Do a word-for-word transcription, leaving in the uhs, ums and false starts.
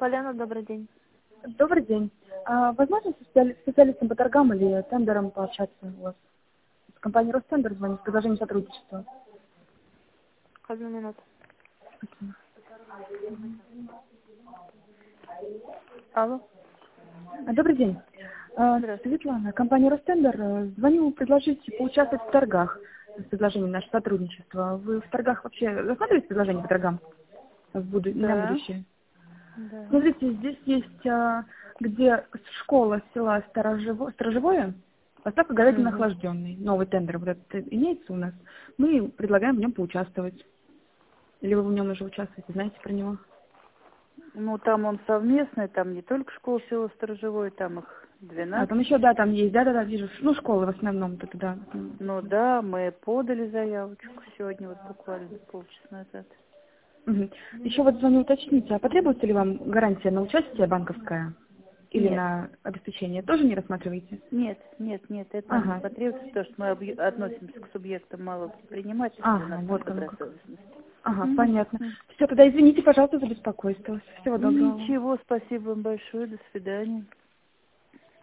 Поляна, добрый день. Добрый день. А, возможно, с специали- специалистом по торгам или тендером пообщаться у вас? С компанией Ростендер звонит с предложением сотрудничества. Одну минуту. Алло. А, Добрый день. А, Здравствуйте. Светлана, компания Ростендер. э, Звоню предложить поучаствовать в торгах с предложением наше сотрудничество. Вы в торгах вообще рассматриваете предложения по торгам в буду- на Да. будущее? Да. Смотрите, здесь есть, а, где школа села Сторожево- Сторожевое, поставка говядины Мгм. охлажденной. Новый тендер вот этот имеется у нас. Мы предлагаем в нем поучаствовать. Или вы в нем уже участвуете, знаете про него? Ну, там он совместный, там не только школа села Сторожевой, там их А, там двенадцать. еще, да, там есть, да-да-да, вижу. Ну, школы в основном тут, да. Ну да, мы подали заявочку сегодня, вот буквально полчаса назад. Мгм. Еще вот звоню уточнить, а потребуется ли вам гарантия на участие банковская? Или Нет, на обеспечение? Тоже не рассматриваете? нет, нет, нет, это нам не Ага. потребуется, потому что мы объ- относимся к субъектам малого предпринимательства, у нас Ага, нет вот оно как. добросовестности. Ага, Мгм. понятно. Все, тогда извините, пожалуйста, за беспокойство. Всего доброго. Ничего, спасибо вам большое, до свидания.